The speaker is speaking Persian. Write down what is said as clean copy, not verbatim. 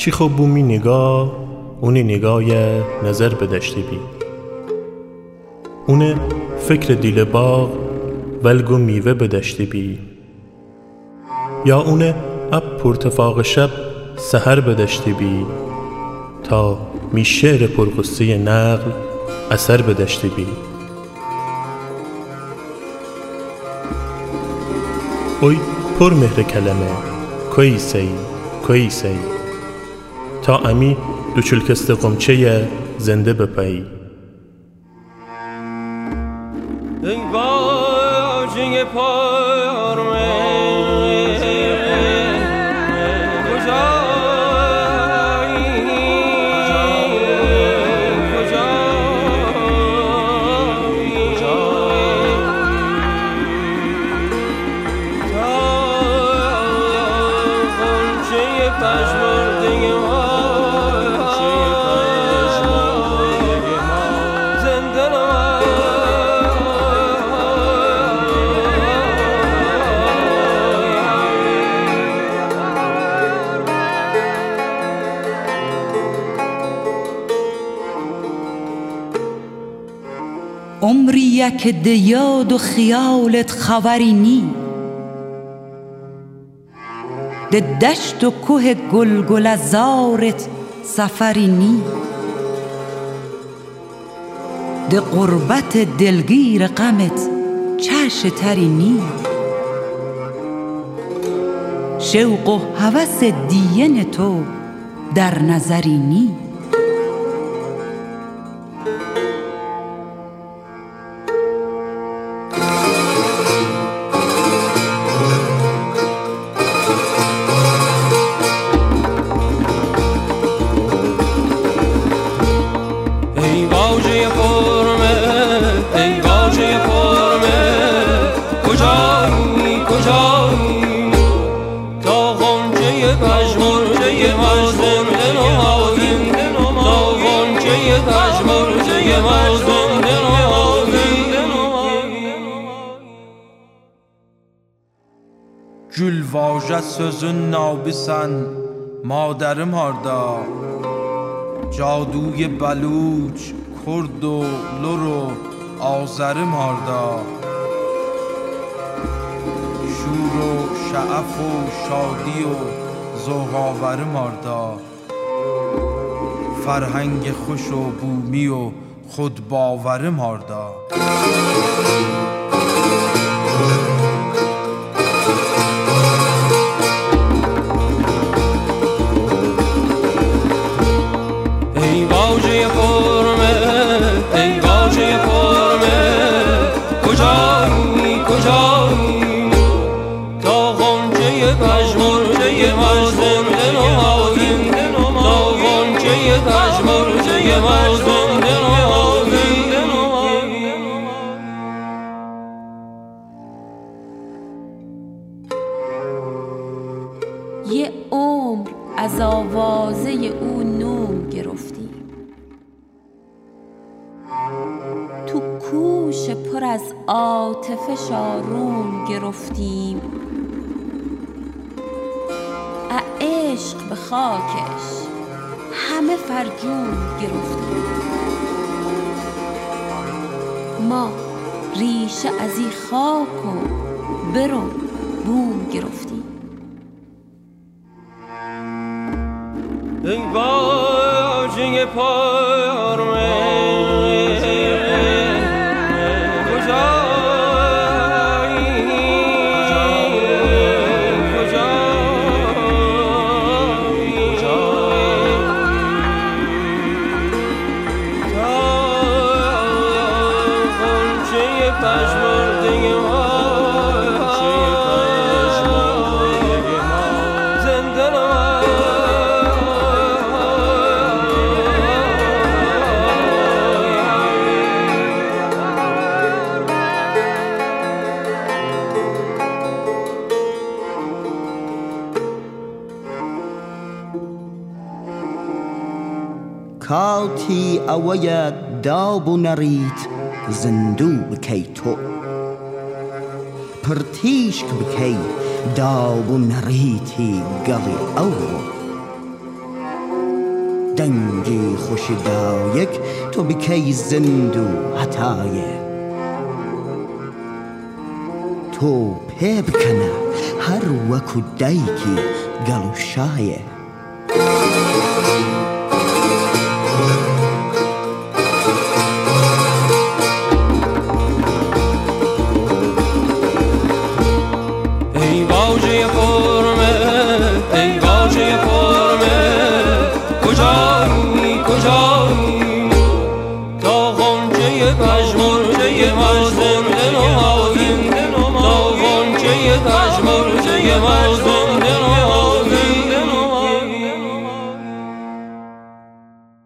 چی خوب بومی نگاه اونی نگاه نظر بدشتی بی، اونه فکر دیل باغ ولگو میوه بدشتی بی، یا اونه اب پرتفاق شب سحر بدشتی بی تا می شعر پرغصه نقل اثر بدشتی بی. اوی پر مهر کلمه کوی سی تا امی دو چلکست قمچه زنده بپایی. ای واژه پرمه عمریه که ده یاد و خیالت خبری نی، ده دشت و کوه گلگل زارت سفری نی، ده غربت دلگیر غمت چش تری نی، شوق و هوس دیین تو در نظری نی. Gül vaje sözün nabisan madarim harda, caduy baluç kurd و لر و آذرم harda, شور و شعف و شادی و ذوق‌آورم harda, فرهنگ خوش و بومی و خود باورم harda. یه عمر از آوازه او نوم گرفتیم، تو کوش پر از عاطفه آروم گرفتیم، عشق به خاکش همه فرجون گرفتیم، ما ریشه از این خاک و برو بوم گرفتیم. ای واژه پرمه کاتی اوی داب و نریت زندو بکی تو، پرتیشک بکی داب و نریتی گلی او، دنگی خوش دایک تو بکی زندو حتایه تو پی بکنه هر وکو دایکی گلو شایه ای واژه پرمه ای واژه پرمه کجایی کجایی تا غنچه پژمرده ما زنده نمایی تا غنچه پژمرده ما زنده